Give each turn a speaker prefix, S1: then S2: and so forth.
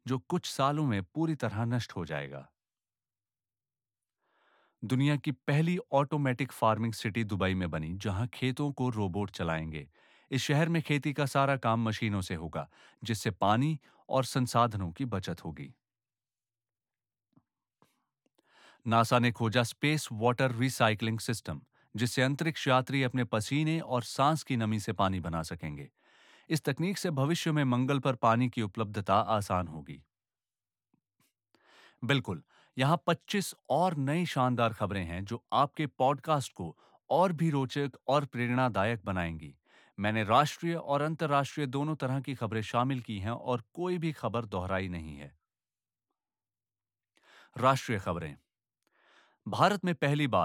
S1: जो कुछ सालों में पूरी तरह नष्ट हो जाएगा। दुनिया की पहली ऑटोमेटिक फार्मिंग सिटी दुबई में बनी, जहां खेतों को रोबोट चलाएंगे। इस शहर में खेती का सारा काम मशीनों से होगा, जिससे पानी और संसाधनों की बचत होगी। नासा ने खोजा स्पेस वाटर रिसाइकलिंग सिस्टम, जिससे अंतरिक्ष यात्री अपने पसीने और सांस की नमी से पानी बना सकेंगे। इस तकनीक से भविष्य में मंगल पर पानी की उपलब्धता आसान होगी। बिल्कुल। यहाँ 25 और नई शानदार खबरें हैं जो आपके पॉडकास्ट को और भी रोचक और प्रेरणादायक बनाएंगी। मैंने राष्ट्रीय और अंतर्राष्ट्रीय दोनों तरह की खबरें शामिल की हैं और कोई भी खबर दोहराई नहीं है। राष्ट्रीय खबरें। भारत में पहली बार